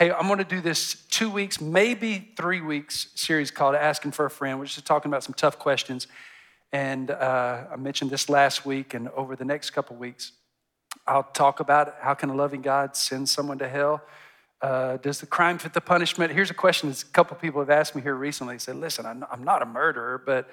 Hey, I'm going to do this 2 weeks, maybe 3 weeks series called Asking for a Friend. We're just talking about some tough questions. And I mentioned this last week, and over the next couple weeks, I'll talk about how can a loving God send someone to hell? Does the crime fit the punishment? Here's a question that a couple people have asked me here recently. They said, listen, I'm not a murderer, but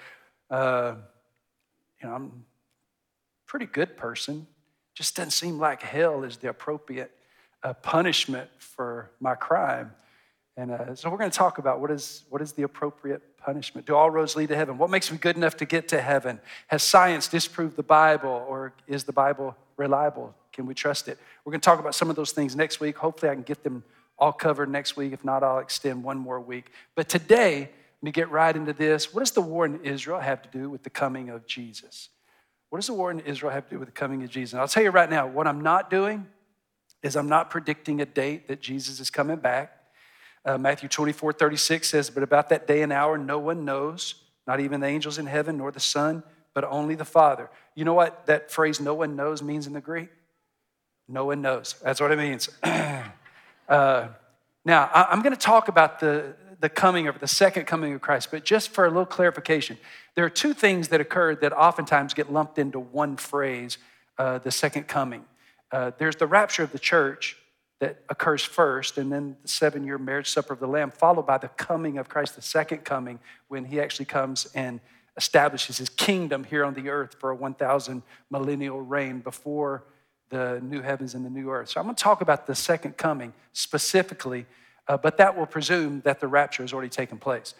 I'm a pretty good person. Just doesn't seem like hell is the appropriate punishment for my crime. And so we're going to talk about what is the appropriate punishment. Do all roads lead to heaven? What makes me good enough to get to heaven? Has science disproved the Bible, or is the Bible reliable? Can we trust it? We're going to talk about some of those things next week. Hopefully I can get them all covered next week. If not, I'll extend one more week. But today, let me get right into this. What does the war in Israel have to do with the coming of Jesus? What does the war in Israel have to do with the coming of Jesus? And I'll tell you right now, what I'm not doing is I'm not predicting a date that Jesus is coming back. Matthew 24:36 says, but about that day and hour, no one knows, not even the angels in heaven, nor the Son, but only the Father. You know what that phrase, no one knows, means in the Greek? No one knows. That's what it means. Now, I'm going to talk about the second coming of Christ, but just for a little clarification, there are two things that occurred that oftentimes get lumped into one phrase, the second coming. There's the rapture of the church that occurs first, and then the 7-year marriage supper of the Lamb, followed by the coming of Christ, the second coming, when he actually comes and establishes his kingdom here on the earth for a 1,000 millennial reign before the new heavens and the new earth. So I'm going to talk about the second coming specifically, but that will presume that the rapture has already taken place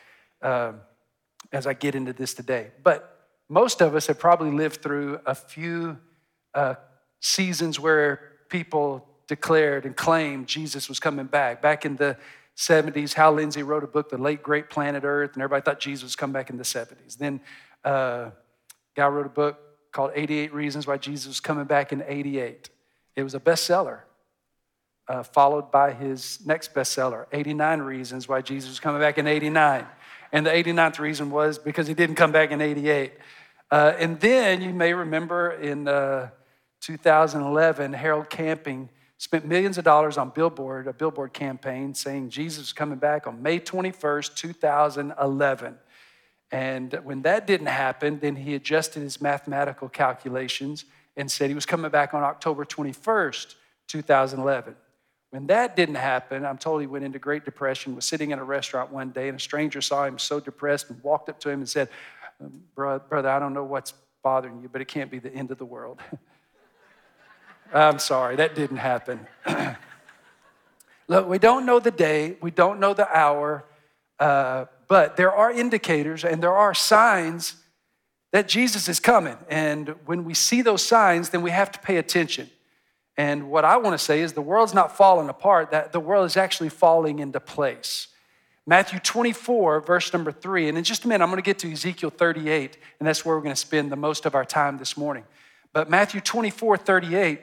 as I get into this today. But most of us have probably lived through a few seasons where people declared and claimed Jesus was coming back. Back in the 70s, Hal Lindsey wrote a book, The Late Great Planet Earth, and everybody thought Jesus was coming back in the 70s. Then a guy wrote a book called 88 Reasons Why Jesus was Coming Back in 88. It was a bestseller, followed by his next bestseller, 89 Reasons Why Jesus was Coming Back in 89. And the 89th reason was because he didn't come back in 88. And then you may remember in 2011, Harold Camping spent millions of dollars on a billboard campaign saying Jesus is coming back on May 21st, 2011. And when that didn't happen, then he adjusted his mathematical calculations and said he was coming back on October 21st, 2011. When that didn't happen, I'm told he went into Great Depression, was sitting in a restaurant one day, and a stranger saw him so depressed and walked up to him and said, brother, I don't know what's bothering you, but it can't be the end of the world. I'm sorry, that didn't happen. Look, we don't know the day, we don't know the hour, but there are indicators and there are signs that Jesus is coming. And when we see those signs, then we have to pay attention. And what I want to say is the world's not falling apart, that the world is actually falling into place. Matthew 24, verse number 3, and in just a minute, I'm going to get to Ezekiel 38, and that's where we're going to spend the most of our time this morning. But Matthew 24:38,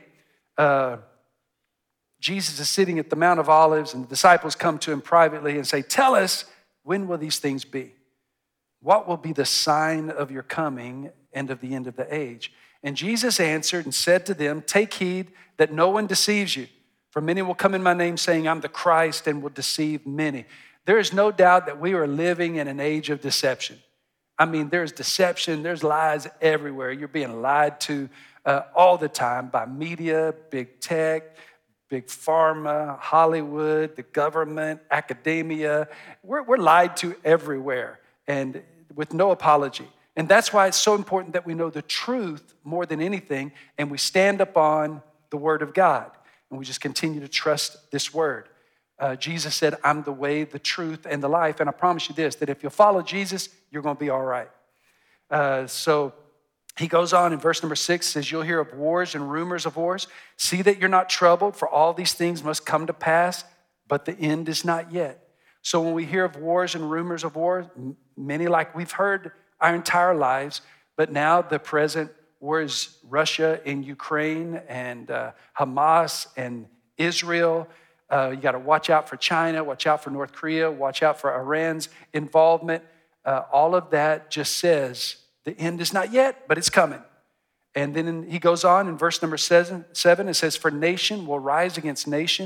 Jesus is sitting at the Mount of Olives, and the disciples come to him privately and say, tell us, when will these things be? What will be the sign of your coming and of the end of the age? And Jesus answered and said to them, take heed that no one deceives you. For many will come in my name saying, I'm the Christ, and will deceive many. There is no doubt that we are living in an age of deception. I mean, there's deception, there's lies everywhere. You're being lied to all the time by media, big tech, big pharma, Hollywood, the government, academia. We're lied to everywhere and with no apology. And that's why it's so important that we know the truth more than anything, and we stand upon the word of God, and we just continue to trust this word. Jesus said, I'm the way, the truth, and the life, and I promise you this, that if you follow Jesus, you're going to be all right. So he goes on in verse number 6, says, you'll hear of wars and rumors of wars. See that you're not troubled, for all these things must come to pass, but the end is not yet. So when we hear of wars and rumors of wars, many like we've heard our entire lives, but now the present war is Russia and Ukraine and Hamas and Israel. You got to watch out for China, watch out for North Korea, watch out for Iran's involvement. All of that just says the end is not yet, but it's coming. And then he goes on in verse number 7, it says, for nation will rise against nation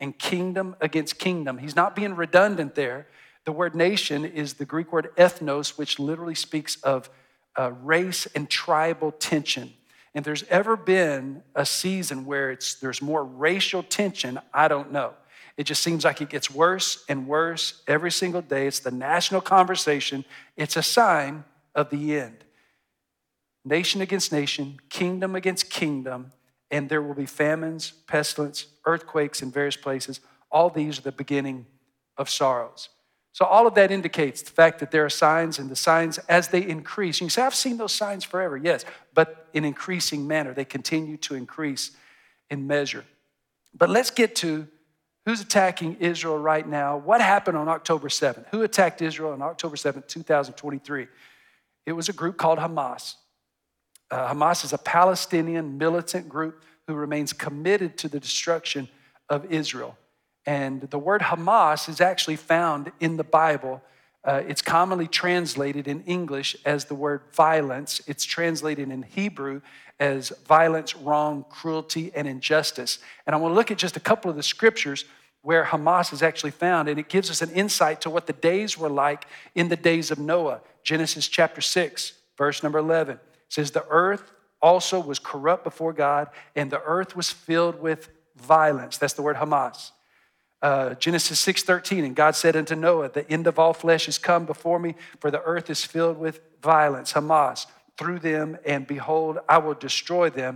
and kingdom against kingdom. He's not being redundant there. The word nation is the Greek word ethnos, which literally speaks of race and tribal tension. And if there's ever been a season where there's more racial tension, I don't know. It just seems like it gets worse and worse every single day. It's the national conversation. It's a sign of the end. Nation against nation, kingdom against kingdom, and there will be famines, pestilence, earthquakes in various places. All these are the beginning of sorrows. So all of that indicates the fact that there are signs, and the signs as they increase. You say, I've seen those signs forever. Yes, but in increasing manner. They continue to increase in measure. But let's get to who's attacking Israel right now. What happened on October 7th? Who attacked Israel on October 7th, 2023? It was a group called Hamas. Hamas is a Palestinian militant group who remains committed to the destruction of Israel. And the word Hamas is actually found in the Bible. It's commonly translated in English as the word violence. It's translated in Hebrew as violence, wrong, cruelty, and injustice. And I want to look at just a couple of the scriptures where Hamas is actually found, and it gives us an insight to what the days were like in the days of Noah. Genesis chapter 6, verse number 11 says, the earth also was corrupt before God, and the earth was filled with violence. That's the word Hamas. Genesis 6:13, and God said unto Noah, the end of all flesh is come before me, for the earth is filled with violence, Hamas, through them, and behold, I will destroy them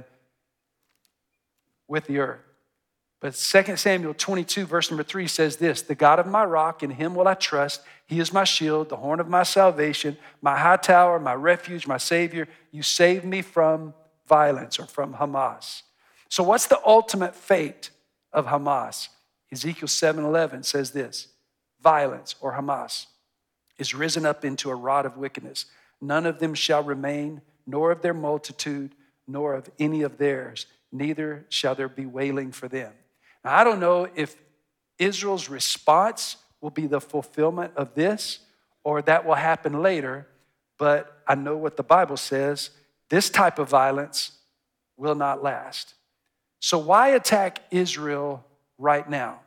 with the earth. But 2 Samuel 22, verse number 3 says this, the God of my rock, in him will I trust. He is my shield, the horn of my salvation, my high tower, my refuge, my savior. You save me from violence, or from Hamas. So what's the ultimate fate of Hamas? Ezekiel 7:11 says this, violence, or Hamas, is risen up into a rod of wickedness. None of them shall remain, nor of their multitude, nor of any of theirs. Neither shall there be wailing for them. Now, I don't know if Israel's response will be the fulfillment of this, or that will happen later, but I know what the Bible says. This type of violence will not last. So why attack Israel right now?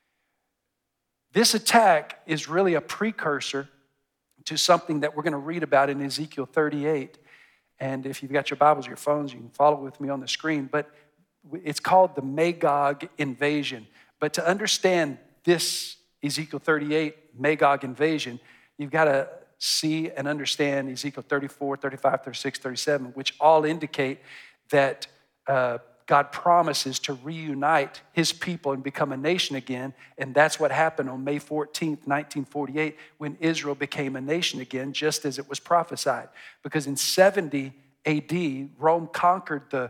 This attack is really a precursor to something that we're going to read about in Ezekiel 38. And if you've got your Bibles or your phones, you can follow with me on the screen. But it's called the Magog invasion. But to understand this Ezekiel 38 Magog invasion, you've got to see and understand Ezekiel 34, 35, 36, 37, which all indicate that God promises to reunite his people and become a nation again. And that's what happened on May 14th, 1948, when Israel became a nation again, just as it was prophesied. Because in 70 AD, Rome conquered the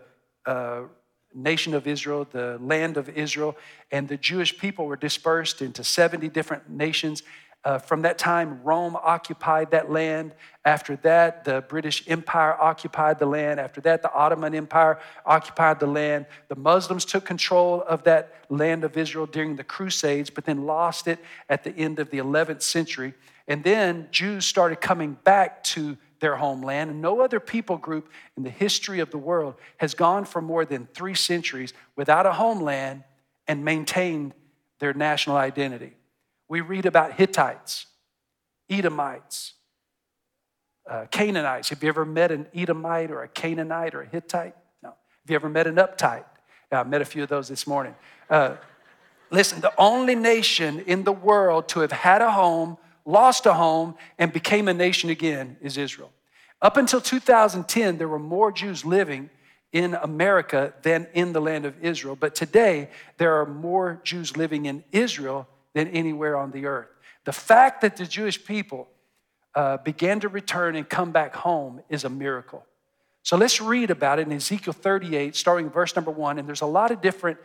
nation of Israel, the land of Israel, and the Jewish people were dispersed into 70 different nations. From that time, Rome occupied that land. After that, the British Empire occupied the land. After that, the Ottoman Empire occupied the land. The Muslims took control of that land of Israel during the Crusades, but then lost it at the end of the 11th century. And then Jews started coming back to their homeland. And no other people group in the history of the world has gone for more than 3 centuries without a homeland and maintained their national identity. We read about Hittites, Edomites, Canaanites. Have you ever met an Edomite or a Canaanite or a Hittite? No. Have you ever met an uptight? Yeah, I met a few of those this morning. Listen, the only nation in the world to have had a home, lost a home, and became a nation again is Israel. Up until 2010, there were more Jews living in America than in the land of Israel. But today, there are more Jews living in Israel than anywhere on the earth. The fact that the Jewish people began to return and come back home is a miracle. So let's read about it in Ezekiel 38, starting verse number 1. And there's a lot of different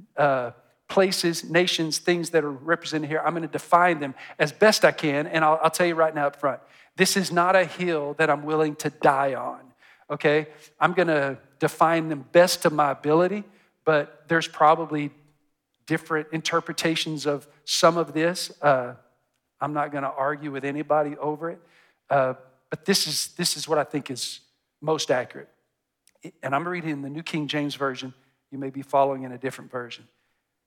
places, nations, things that are represented here. I'm going to define them as best I can. And I'll tell you right now up front, this is not a hill that I'm willing to die on, okay? I'm going to define them best to my ability, but there's probably different interpretations of some of this. I'm not going to argue with anybody over it. But this is what I think is most accurate. And I'm reading in the New King James Version. You may be following in a different version.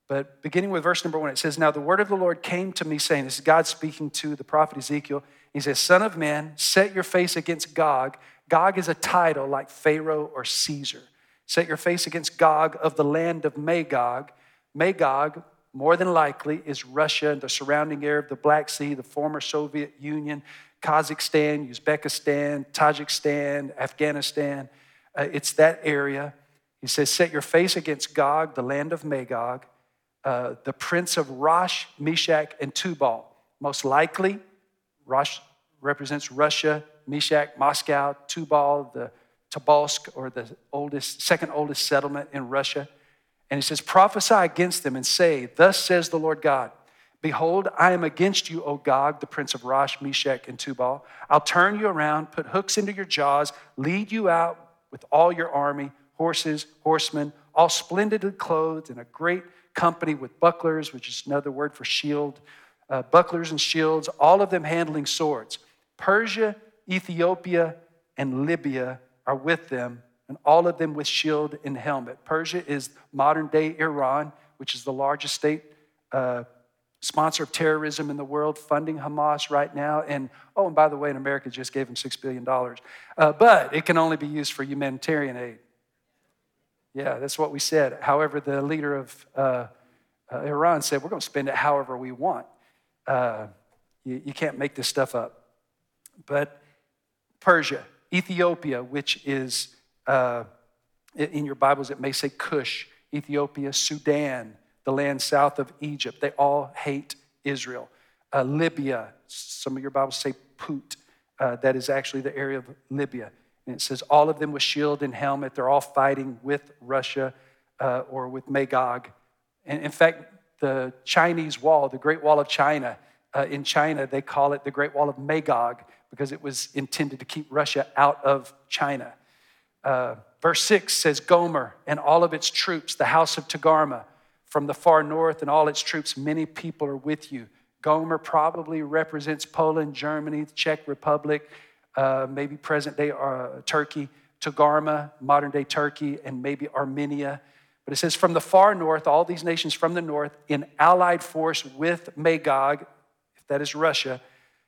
But beginning with verse number 1, it says, now the word of the Lord came to me saying, this is God speaking to the prophet Ezekiel. He says, son of man, set your face against Gog. Gog is a title like Pharaoh or Caesar. Set your face against Gog of the land of Magog. Magog, more than likely, is Russia and the surrounding area of the Black Sea, the former Soviet Union, Kazakhstan, Uzbekistan, Tajikistan, Afghanistan. It's that area. He says, set your face against Gog, the land of Magog, the prince of Rosh, Meshach, and Tubal. Most likely, Rosh represents Russia, Meshach, Moscow, Tubal, the Tobolsk, or the second oldest settlement in Russia. And he says, prophesy against them and say, thus says the Lord God, behold, I am against you, O Gog, the prince of Rosh, Meshach, and Tubal. I'll turn you around, put hooks into your jaws, lead you out with all your army, horses, horsemen, all splendidly clothed in a great company with bucklers, which is another word for shield, bucklers and shields, all of them handling swords. Persia, Ethiopia, and Libya are with them, and all of them with shield and helmet. Persia is modern-day Iran, which is the largest state sponsor of terrorism in the world, funding Hamas right now. And by the way, and America just gave them $6 billion. But it can only be used for humanitarian aid. Yeah, that's what we said. However, the leader of Iran said, we're going to spend it however we want. You can't make this stuff up. But Persia, Ethiopia, which is, in your Bibles, it may say Cush, Ethiopia, Sudan, the land south of Egypt. They all hate Israel. Libya, some of your Bibles say Put. That is actually the area of Libya. And it says all of them with shield and helmet. They're all fighting with Russia or with Magog. And in fact, the Chinese wall, the Great Wall of China, in China, they call it the Great Wall of Magog because it was intended to keep Russia out of China. Verse 6 says, Gomer and all of its troops, the house of Togarmah, from the far north and all its troops, many people are with you. Gomer probably represents Poland, Germany, the Czech Republic, maybe present-day Turkey, Togarmah, modern-day Turkey, and maybe Armenia. But it says, from the far north, all these nations from the north, in allied force with Magog, if that is Russia,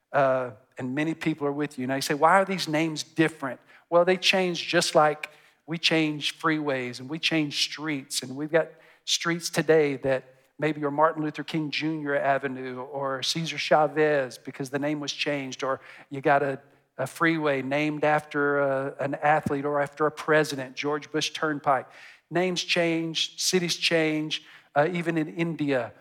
and many people are with you. Now you say, why are these names different? Well, they change just like we change freeways and we change streets. And we've got streets today that maybe are Martin Luther King Jr. Avenue or Cesar Chavez because the name was changed. Or you got a freeway named after an athlete or after a president, George Bush Turnpike. Names change, cities change, even in India,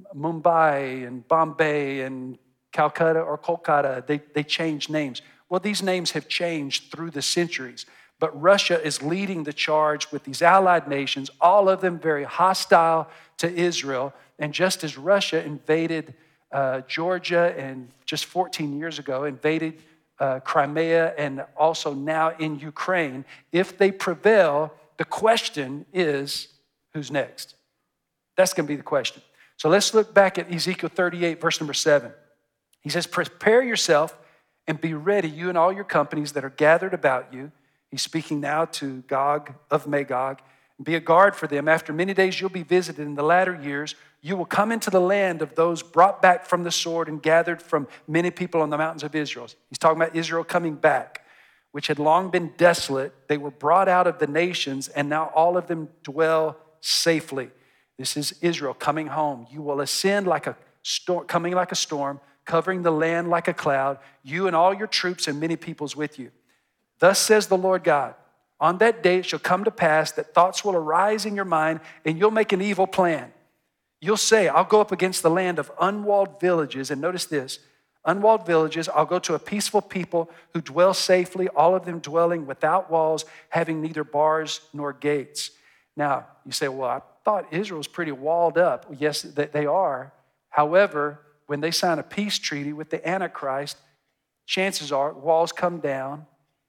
Mumbai and Bombay and Calcutta or Kolkata, they change names. Well, these names have changed through the centuries, but Russia is leading the charge with these allied nations, all of them very hostile to Israel. And just as Russia invaded Georgia and just 14 years ago, invaded Crimea and also now in Ukraine, if they prevail, the question is, who's next? That's going to be the question. So let's look back at Ezekiel 38, verse number 7. He says, prepare yourself and be ready, you and all your companies that are gathered about you. He's speaking now to Gog of Magog. Be a guard for them. After many days you'll be visited. In the latter years, you will come into the land of those brought back from the sword and gathered from many people on the mountains of Israel. He's talking about Israel coming back, which had long been desolate. They were brought out of the nations, and now all of them dwell safely. This is Israel coming home. You will ascend like a storm, coming like a storm, covering the land like a cloud, you and all your troops and many peoples with you. Thus says the Lord God, on that day it shall come to pass that thoughts will arise in your mind, and you'll make an evil plan. You'll say, I'll go up against the land of unwalled villages, and notice this, unwalled villages, I'll go to a peaceful people who dwell safely, all of them dwelling without walls, having neither bars nor gates. Now, you say, well, I thought Israel was pretty walled up. Yes, they are. However, when they sign a peace treaty with the Antichrist, chances are walls come down,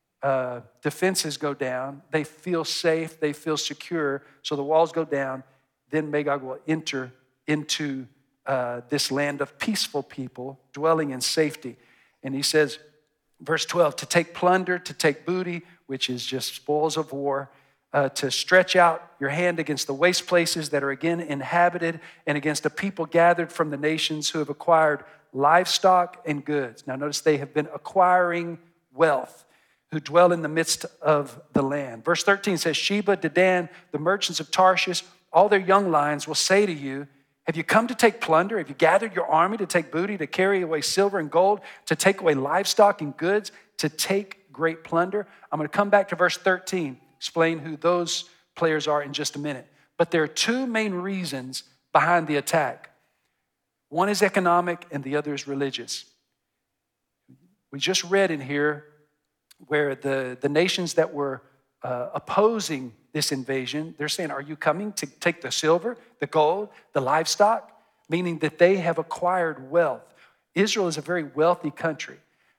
defenses go down, they feel safe, they feel secure, so the walls go down, then Magog will enter into this land of peaceful people dwelling in safety. And he says, verse 12, to take plunder, to take booty, which is just spoils of war, to stretch out your hand against the waste places that are again inhabited and against a people gathered from the nations who have acquired livestock and goods. Now notice they have been acquiring wealth, who dwell in the midst of the land. Verse 13 says, Sheba, Dedan, the merchants of Tarshish, all their young lions will say to you, have you come to take plunder? Have you gathered your army to take booty, to carry away silver and gold, to take away livestock and goods, to take great plunder? I'm going to come back to verse 13, explain who those players are in just a minute. But there are two main reasons behind the attack. One is economic and the other is religious. We just read in here where the nations that were opposing this invasion, they're saying, are you coming to take the silver, the gold, the livestock? Meaning that they have acquired wealth. Israel is a very wealthy country.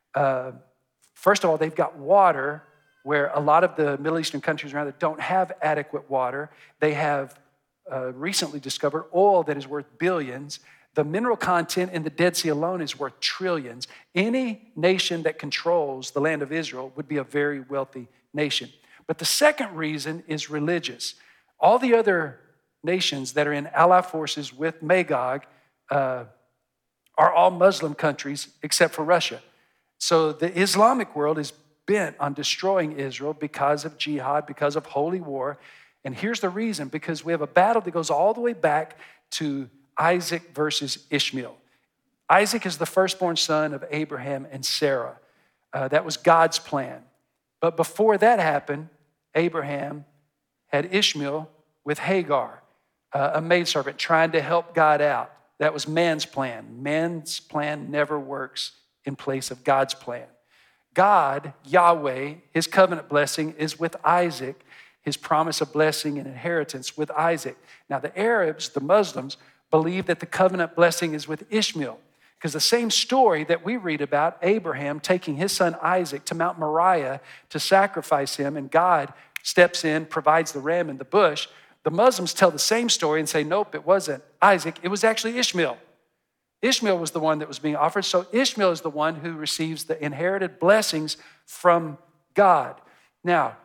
First of all, they've got water where a lot of the Middle Eastern countries around it don't have adequate water. They have recently discovered oil that is worth billions. The mineral content in the Dead Sea alone is worth trillions. Any nation that controls the land of Israel would be a very wealthy nation. But the second reason is religious. All the other nations that are in allied forces with Magog are all Muslim countries except for Russia. So the Islamic world is bent on destroying Israel because of jihad, because of holy war. And here's the reason, because we have a battle that goes all the way back to Isaac versus Ishmael. Isaac is the firstborn son of Abraham and Sarah. That was God's plan. But before that happened, Abraham had Ishmael with Hagar, a maidservant, trying to help God out. That was man's plan. Man's plan never works in place of God's plan. God, Yahweh, his covenant blessing is with Isaac, his promise of blessing and inheritance with Isaac. Now the Arabs, the Muslims, believe that the covenant blessing is with Ishmael, because the same story that we read about, Abraham taking his son Isaac to Mount Moriah to sacrifice him, and God steps in, provides the ram in the bush, the Muslims tell the same story and say, nope, it wasn't Isaac, it was actually Ishmael. Ishmael was the one that was being offered, so Ishmael is the one who receives the inherited blessings from God. Now,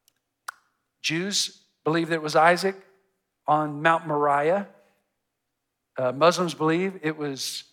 Jews believe that it was Isaac on Mount Moriah. Muslims believe it was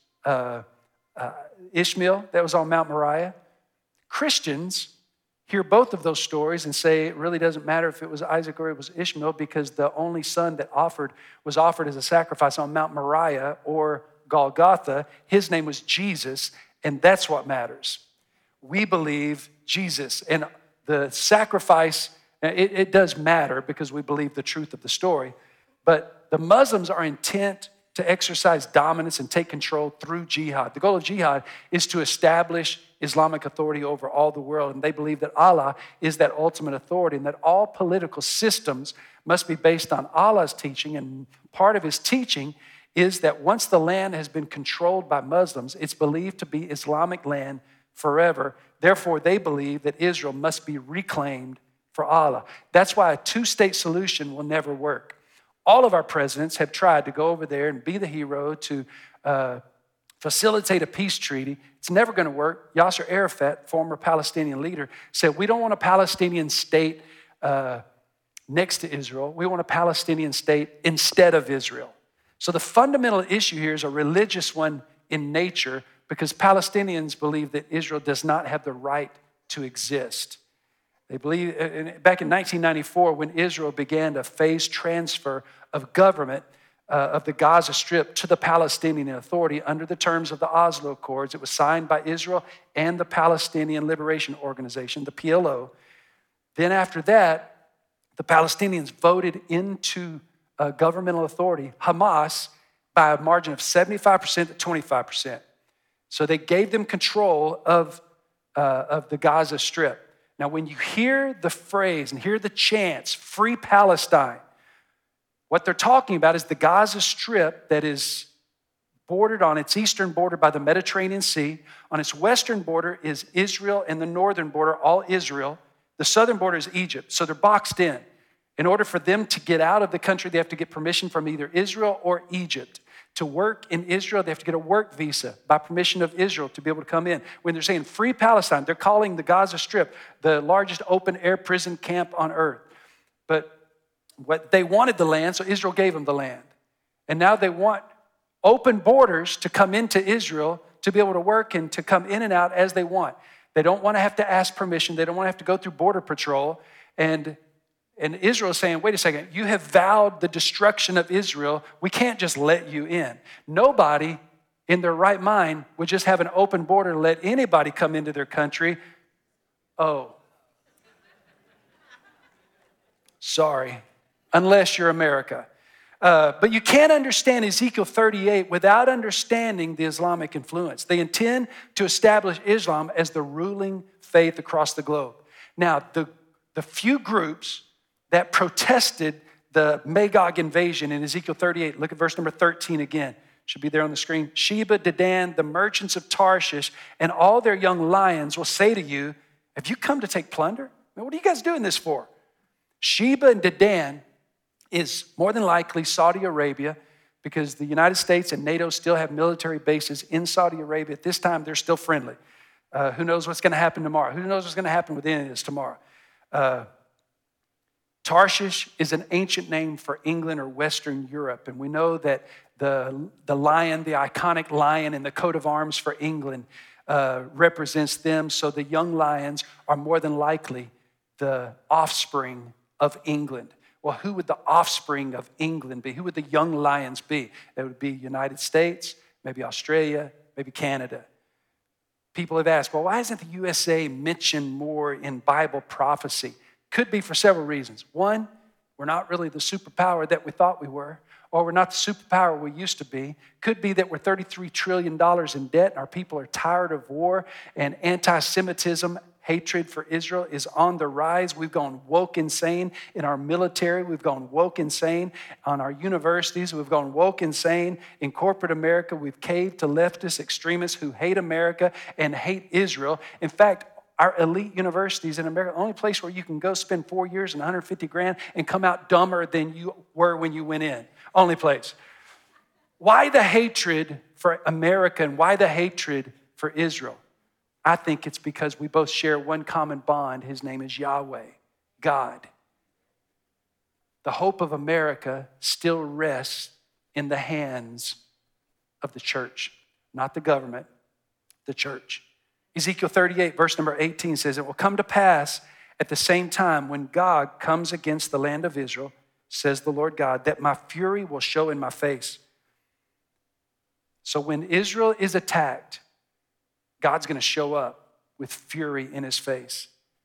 Ishmael that was on Mount Moriah. Christians hear both of those stories and say it really doesn't matter if it was Isaac or it was Ishmael, because the only son that was offered as a sacrifice on Mount Moriah or Golgotha, his name was Jesus, and that's what matters. We believe Jesus, and the sacrifice, it does matter because we believe the truth of the story, but the Muslims are intent to exercise dominance and take control through jihad. The goal of jihad is to establish Islamic authority over all the world, and they believe that Allah is that ultimate authority and that all political systems must be based on Allah's teaching, and part of his teaching is that once the land has been controlled by Muslims, it's believed to be Islamic land forever. Therefore, they believe that Israel must be reclaimed for Allah. That's why a two-state solution will never work. All of our presidents have tried to go over there and be the hero to facilitate a peace treaty. It's never going to work. Yasser Arafat, former Palestinian leader, said, we don't want a Palestinian state next to Israel. We want a Palestinian state instead of Israel. So the fundamental issue here is a religious one in nature, because Palestinians believe that Israel does not have the right to exist. They believe, back in 1994, when Israel began a phased transfer of government of the Gaza Strip to the Palestinian Authority under the terms of the Oslo Accords, it was signed by Israel and the Palestinian Liberation Organization, the PLO. Then after that, the Palestinians voted into governmental authority, Hamas, by a margin of 75% to 25%. So they gave them control of the Gaza Strip. Now, when you hear the phrase and hear the chants, Free Palestine, what they're talking about is the Gaza Strip that is bordered on its eastern border by the Mediterranean Sea. On its western border is Israel, and the northern border, all Israel. The southern border is Egypt, so they're boxed in. In order for them to get out of the country, they have to get permission from either Israel or Egypt. To work in Israel, they have to get a work visa by permission of Israel to be able to come in. When they're saying Free Palestine, they're calling the Gaza Strip the largest open-air prison camp on earth. But what they wanted the land, so Israel gave them the land. And now they want open borders to come into Israel to be able to work and to come in and out as they want. They don't want to have to ask permission. They don't want to have to go through border patrol. And Israel is saying, wait a second, you have vowed the destruction of Israel. We can't just let you in. Nobody in their right mind would just have an open border to let anybody come into their country. Oh, sorry, unless you're America. But you can't understand Ezekiel 38 without understanding the Islamic influence. They intend to establish Islam as the ruling faith across the globe. Now, the few groups that protested the Magog invasion in Ezekiel 38, look at verse number 13 again. Should be there on the screen. Sheba, Dedan, the merchants of Tarshish, and all their young lions will say to you, have you come to take plunder? What are you guys doing this for? Sheba and Dedan is more than likely Saudi Arabia, because the United States and NATO still have military bases in Saudi Arabia. At this time, they're still friendly. Who knows what's going to happen tomorrow? Who knows what's going to happen with any of this tomorrow? Tarshish is an ancient name for England or Western Europe, and we know that the lion, the iconic lion in the coat of arms for England represents them, so the young lions are more than likely the offspring of England. Well, who would the offspring of England be? Who would the young lions be? It would be United States, maybe Australia, maybe Canada. People have asked, well, why isn't the USA mentioned more in Bible prophecy? Could be for several reasons. One, we're not really the superpower that we thought we were, or we're not the superpower we used to be. Could be that we're $33 trillion in debt and our people are tired of war, and anti-Semitism, hatred for Israel is on the rise. We've gone woke insane in our military. We've gone woke insane on our universities. We've gone woke insane in corporate America. We've caved to leftist extremists who hate America and hate Israel. In fact, our elite universities in America, the only place where you can go spend 4 years and 150 grand and come out dumber than you were when you went in. Only place. Why the hatred for America and why the hatred for Israel? I think it's because we both share one common bond. His name is Yahweh, God. The hope of America still rests in the hands of the church, not the government, the church. Ezekiel 38, verse number 18 says, it will come to pass at the same time when God comes against the land of Israel, says the Lord God, that my fury will show in my face. So when Israel is attacked, God's going to show up with fury in his face.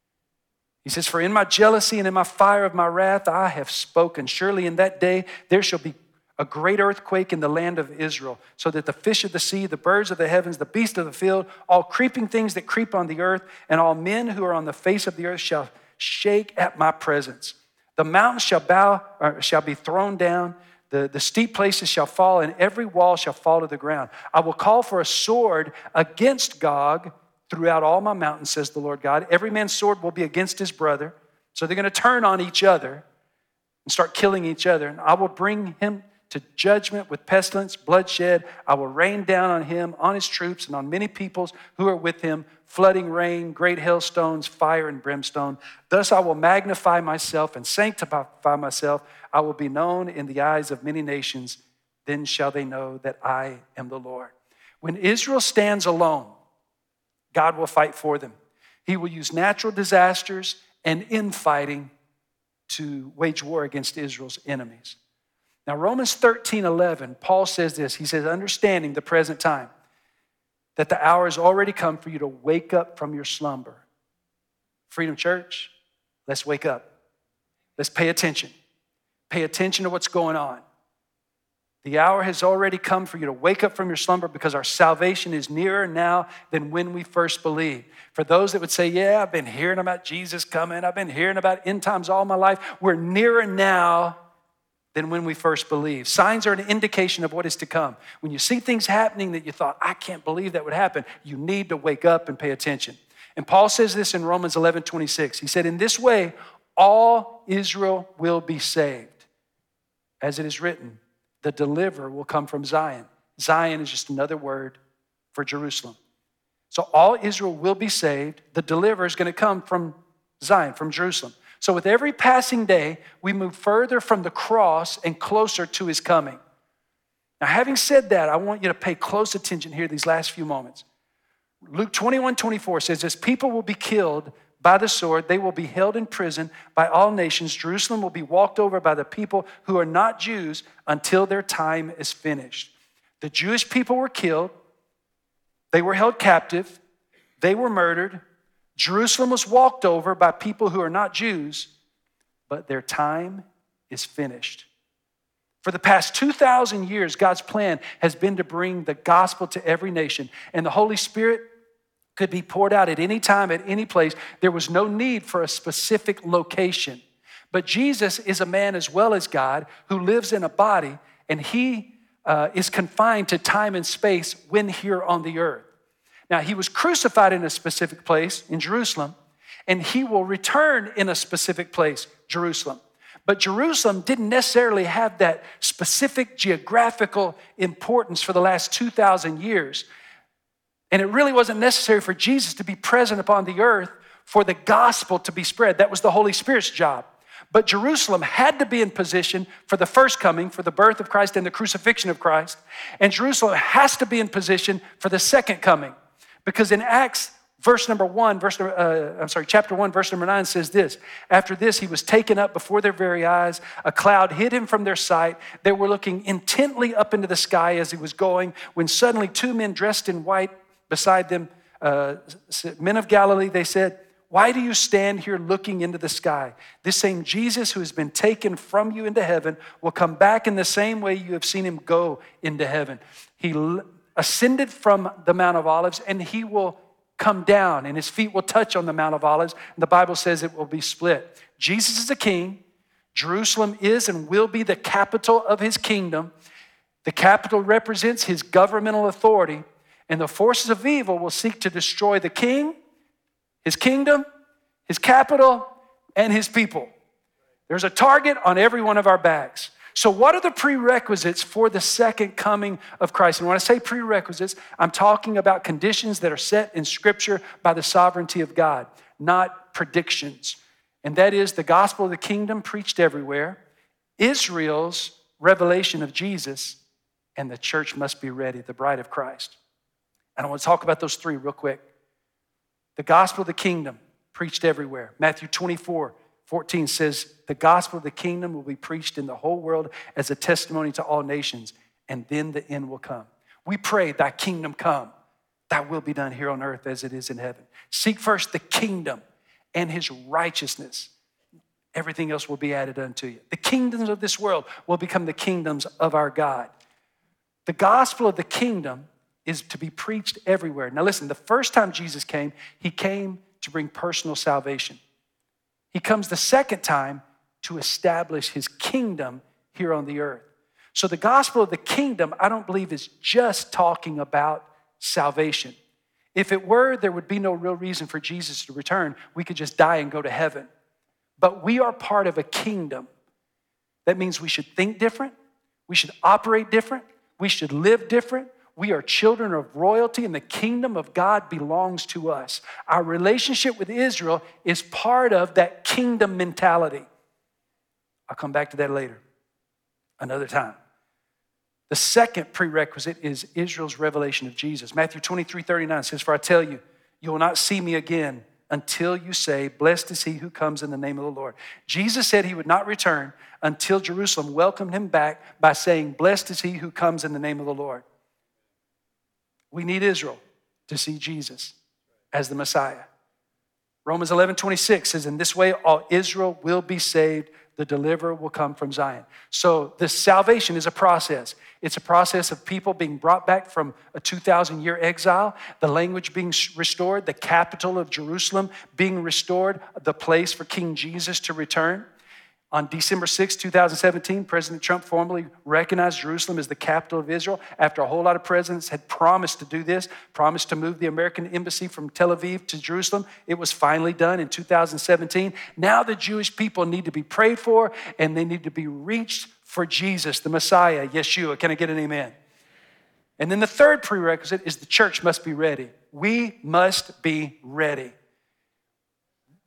He says, for in my jealousy and in my fire of my wrath, I have spoken. Surely in that day, there shall be a great earthquake in the land of Israel, so that the fish of the sea, the birds of the heavens, the beasts of the field, all creeping things that creep on the earth, and all men who are on the face of the earth shall shake at my presence. The mountains shall be thrown down. The steep places shall fall, and every wall shall fall to the ground. I will call for a sword against Gog throughout all my mountains, says the Lord God. Every man's sword will be against his brother. So they're going to turn on each other and start killing each other. And I will bring him to judgment with pestilence, bloodshed. I will rain down on him, on his troops, and on many peoples who are with him, flooding rain, great hailstones, fire, and brimstone. Thus I will magnify myself and sanctify myself. I will be known in the eyes of many nations. Then shall they know that I am the Lord. When Israel stands alone, God will fight for them. He will use natural disasters and infighting to wage war against Israel's enemies. Now, Romans 13:11, Paul says this. He says, understanding the present time, that the hour has already come for you to wake up from your slumber. Freedom Church, let's wake up. Let's pay attention. Pay attention to what's going on. The hour has already come for you to wake up from your slumber, because our salvation is nearer now than when we first believed. For those that would say, yeah, I've been hearing about Jesus coming. I've been hearing about end times all my life. We're nearer now than when we first believed. Signs are an indication of what is to come. When you see things happening that you thought, I can't believe that would happen, you need to wake up and pay attention. And Paul says this in Romans 11:26. He said, in this way, all Israel will be saved. As it is written, the deliverer will come from Zion. Zion is just another word for Jerusalem. So all Israel will be saved. The deliverer is going to come from Zion, from Jerusalem. So with every passing day, we move further from the cross and closer to his coming. Now, having said that, I want you to pay close attention here these last few moments. Luke 21:24 says this, people will be killed by the sword. They will be held in prison by all nations. Jerusalem will be walked over by the people who are not Jews until their time is finished. The Jewish people were killed. They were held captive. They were murdered. Jerusalem was walked over by people who are not Jews, but their time is finished. For the past 2,000 years, God's plan has been to bring the gospel to every nation, and the Holy Spirit could be poured out at any time, at any place. There was no need for a specific location. But Jesus is a man as well as God who lives in a body, and he is confined to time and space when here on the earth. Now, he was crucified in a specific place in Jerusalem, and he will return in a specific place, Jerusalem. But Jerusalem didn't necessarily have that specific geographical importance for the last 2,000 years. And it really wasn't necessary for Jesus to be present upon the earth for the gospel to be spread. That was the Holy Spirit's job. But Jerusalem had to be in position for the first coming, for the birth of Christ and the crucifixion of Christ. And Jerusalem has to be in position for the second coming. Because in Acts chapter 1, verse number 9 says this, after this, he was taken up before their very eyes. A cloud hid him from their sight. They were looking intently up into the sky as he was going, when suddenly two men dressed in white beside them, men of Galilee, they said, why do you stand here looking into the sky? This same Jesus who has been taken from you into heaven will come back in the same way you have seen him go into heaven. He ascended from the Mount of Olives, and he will come down, and his feet will touch on the Mount of Olives. And the Bible says it will be split. Jesus is the king. Jerusalem is and will be the capital of his kingdom. The capital represents his governmental authority, and the forces of evil will seek to destroy the king, his kingdom, his capital, and his people. There's a target on every one of our backs. So what are the prerequisites for the second coming of Christ? And when I say prerequisites, I'm talking about conditions that are set in Scripture by the sovereignty of God, not predictions. And that is the gospel of the kingdom preached everywhere, Israel's revelation of Jesus, and the church must be ready, the bride of Christ. And I want to talk about those three real quick. The gospel of the kingdom preached everywhere. Matthew 24:14 says, the gospel of the kingdom will be preached in the whole world as a testimony to all nations, and then the end will come. We pray, thy kingdom come, thy will be done here on earth as it is in heaven. Seek first the kingdom and his righteousness. Everything else will be added unto you. The kingdoms of this world will become the kingdoms of our God. The gospel of the kingdom is to be preached everywhere. Now listen, the first time Jesus came, he came to bring personal salvation. He comes the second time to establish his kingdom here on the earth. So the gospel of the kingdom, I don't believe is just talking about salvation. If it were, there would be no real reason for Jesus to return. We could just die and go to heaven. But we are part of a kingdom. That means we should think different. We should operate different. We should live different. We are children of royalty, and the kingdom of God belongs to us. Our relationship with Israel is part of that kingdom mentality. I'll come back to that later, another time. The second prerequisite is Israel's revelation of Jesus. Matthew 23:39 says, for I tell you, you will not see me again until you say, blessed is he who comes in the name of the Lord. Jesus said he would not return until Jerusalem welcomed him back by saying, blessed is he who comes in the name of the Lord. We need Israel to see Jesus as the Messiah. Romans 11:26 says, in this way, all Israel will be saved. The deliverer will come from Zion. So this salvation is a process. It's a process of people being brought back from a 2,000-year exile, the language being restored, the capital of Jerusalem being restored, the place for King Jesus to return. On December 6, 2017, President Trump formally recognized Jerusalem as the capital of Israel after a whole lot of presidents had promised to do this, promised to move the American embassy from Tel Aviv to Jerusalem. It was finally done in 2017. Now the Jewish people need to be prayed for, and they need to be reached for Jesus, the Messiah, Yeshua. Can I get an amen? And then the third prerequisite is the church must be ready. We must be ready.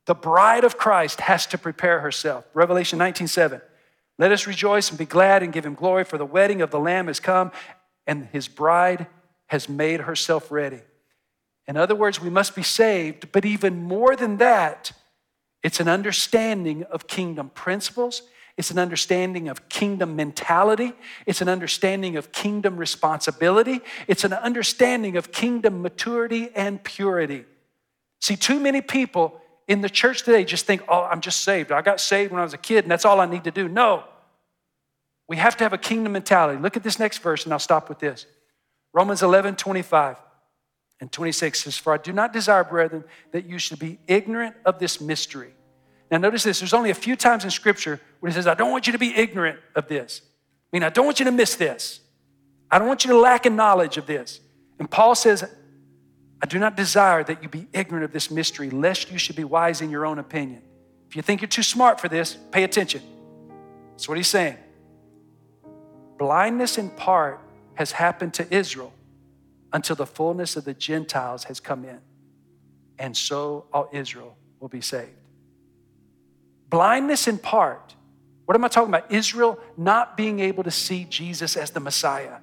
The bride of Christ has to prepare herself. Revelation 19:7. Let us rejoice and be glad and give him glory, for the wedding of the Lamb has come, and his bride has made herself ready. In other words, we must be saved, but even more than that, it's an understanding of kingdom principles. It's an understanding of kingdom mentality. It's an understanding of kingdom responsibility. It's an understanding of kingdom maturity and purity. See, too many people in the church today just think, oh, I'm just saved. I got saved when I was a kid and that's all I need to do. No. We have to have a kingdom mentality. Look at this next verse and I'll stop with this. Romans 11:25 and 26 says, for I do not desire, brethren, that you should be ignorant of this mystery. Now notice this, there's only a few times in Scripture where he says, I don't want you to be ignorant of this. I mean, I don't want you to miss this. I don't want you to lack in knowledge of this. And Paul says, I do not desire that you be ignorant of this mystery, lest you should be wise in your own opinion. If you think you're too smart for this, pay attention. That's what he's saying. Blindness in part has happened to Israel until the fullness of the Gentiles has come in. And so all Israel will be saved. Blindness in part. What am I talking about? Israel not being able to see Jesus as the Messiah.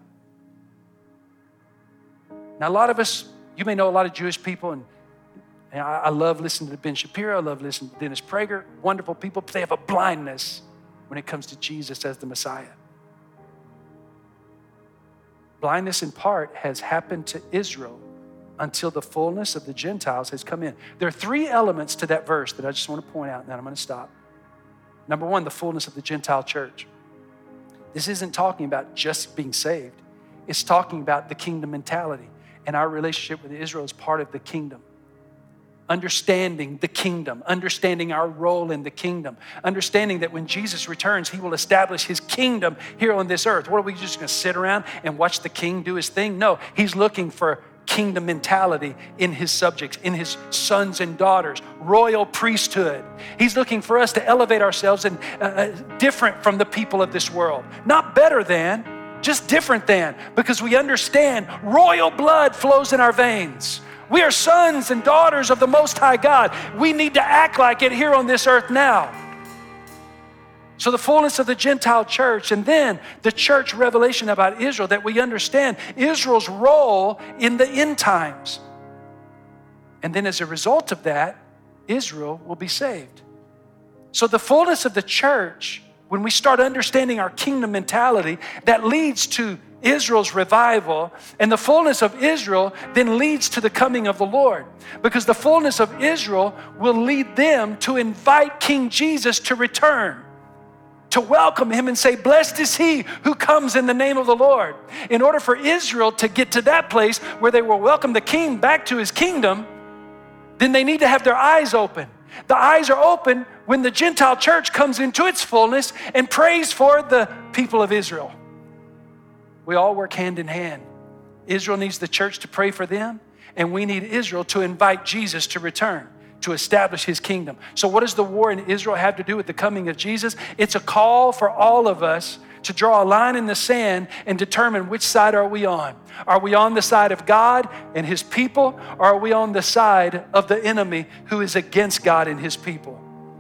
Now, a lot of us, you may know a lot of Jewish people, and I love listening to Ben Shapiro. I love listening to Dennis Prager. Wonderful people, but they have a blindness when it comes to Jesus as the Messiah. Blindness in part has happened to Israel until the fullness of the Gentiles has come in. There are three elements to that verse that I just want to point out, and then I'm going to stop. Number one, the fullness of the Gentile church. This isn't talking about just being saved. It's talking about the kingdom mentality, and our relationship with Israel is part of the kingdom. Understanding the kingdom, understanding our role in the kingdom, understanding that when Jesus returns, he will establish his kingdom here on this earth. What are we just going to sit around and watch the king do his thing? No, he's looking for kingdom mentality in his subjects, in his sons and daughters, royal priesthood. He's looking for us to elevate ourselves and different from the people of this world. Not better than, just different than, because we understand royal blood flows in our veins. We are sons and daughters of the Most High God. We need to act like it here on this earth now. So the fullness of the Gentile church, and then the church revelation about Israel, that we understand Israel's role in the end times. And then as a result of that, Israel will be saved. So the fullness of the church, when we start understanding our kingdom mentality, that leads to Israel's revival, and the fullness of Israel then leads to the coming of the Lord, because the fullness of Israel will lead them to invite King Jesus to return, to welcome him and say, blessed is he who comes in the name of the Lord. In order for Israel to get to that place where they will welcome the king back to his kingdom, then they need to have their eyes open. The eyes are open when the Gentile church comes into its fullness and prays for the people of Israel. We all work hand in hand. Israel needs the church to pray for them, and we need Israel to invite Jesus to return, to establish his kingdom. So what does the war in Israel have to do with the coming of Jesus? It's a call for all of us to draw a line in the sand and determine which side are we on. Are we on the side of God and his people, or are we on the side of the enemy who is against God and his people?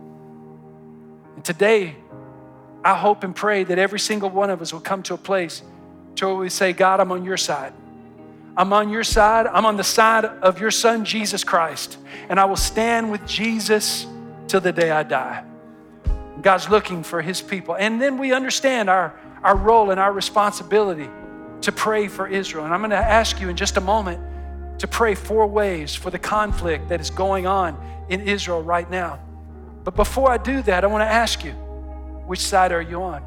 And today, I hope and pray that every single one of us will come to a place to where we say, God, I'm on your side. I'm on your side. I'm on the side of your son, Jesus Christ. And I will stand with Jesus till the day I die. God's looking for his people. And then we understand our role and our responsibility to pray for Israel. And I'm going to ask you in just a moment to pray 4 ways for the conflict that is going on in Israel right now. But before I do that, I want to ask you, which side are you on?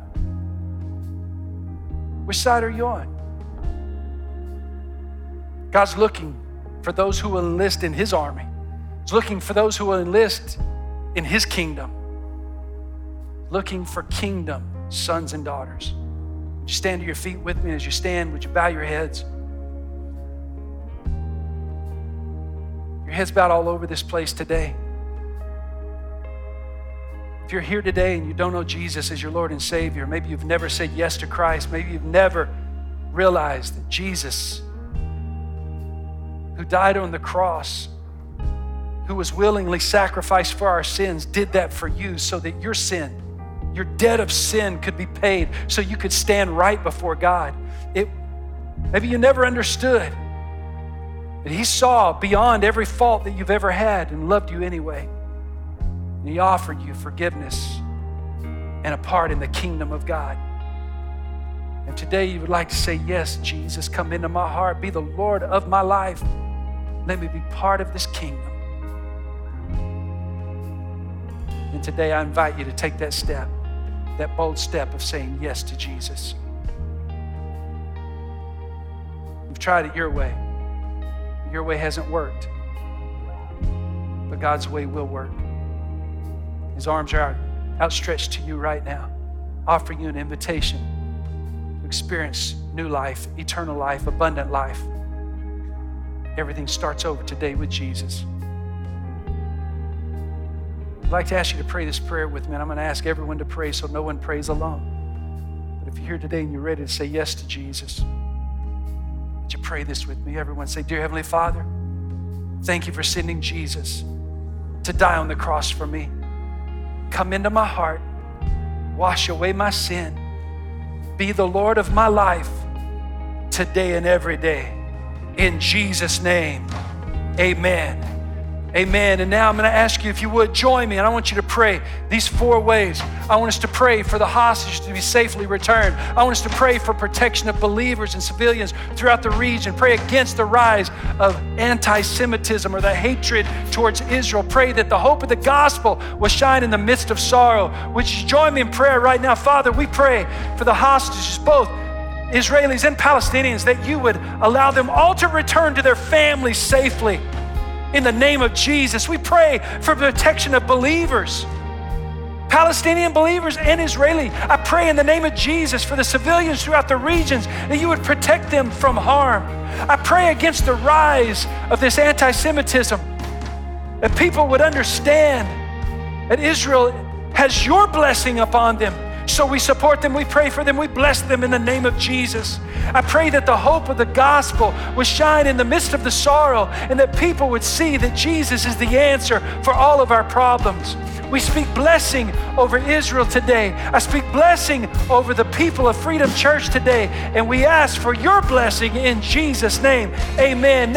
Which side are you on? God's looking for those who will enlist in his army. He's looking for those who will enlist in his kingdom. Looking for kingdom sons and daughters. Would you stand to your feet with me? As you stand, would you bow your heads? Your head's bowed all over this place today. If you're here today and you don't know Jesus as your Lord and Savior, maybe you've never said yes to Christ, maybe you've never realized that Jesus, who died on the cross, who was willingly sacrificed for our sins, did that for you so that your sin, your debt of sin could be paid so you could stand right before God. Maybe you never understood that he saw beyond every fault that you've ever had and loved you anyway. And he offered you forgiveness and a part in the kingdom of God. And today you would like to say, yes, Jesus, come into my heart, be the Lord of my life. Let me be part of this kingdom. And today I invite you to take that step, that bold step of saying yes to Jesus. You've tried it your way. Your way hasn't worked, but God's way will work. His arms are outstretched to you right now, offering you an invitation to experience new life, eternal life, abundant life. Everything starts over today with Jesus. I'd like to ask you to pray this prayer with me, and I'm going to ask everyone to pray so no one prays alone. But if you're here today and you're ready to say yes to Jesus, would you pray this with me? Everyone say, Dear Heavenly Father, thank you for sending Jesus to die on the cross for me. Come into my heart, wash away my sin, be the Lord of my life today and every day. In Jesus' name, amen. Amen. And now I'm going to ask you if you would join me, and I want you to pray these 4 ways. I want us to pray for the hostages to be safely returned. I want us to pray for protection of believers and civilians throughout the region. Pray against the rise of anti-Semitism or the hatred towards Israel. Pray that the hope of the gospel will shine in the midst of sorrow. Would you join me in prayer right now? Father, we pray for the hostages, both Israelis and Palestinians, that you would allow them all to return to their families safely. In the name of Jesus, we pray for protection of believers, Palestinian believers and Israeli. I pray in the name of Jesus for the civilians throughout the regions that you would protect them from harm. I pray against the rise of this anti-Semitism, that people would understand that Israel has your blessing upon them. So we support them, we pray for them, we bless them in the name of Jesus. I pray that the hope of the gospel would shine in the midst of the sorrow, and that people would see that Jesus is the answer for all of our problems. We speak blessing over Israel today. I speak blessing over the people of Freedom Church today, and we ask for your blessing in Jesus' name. Amen.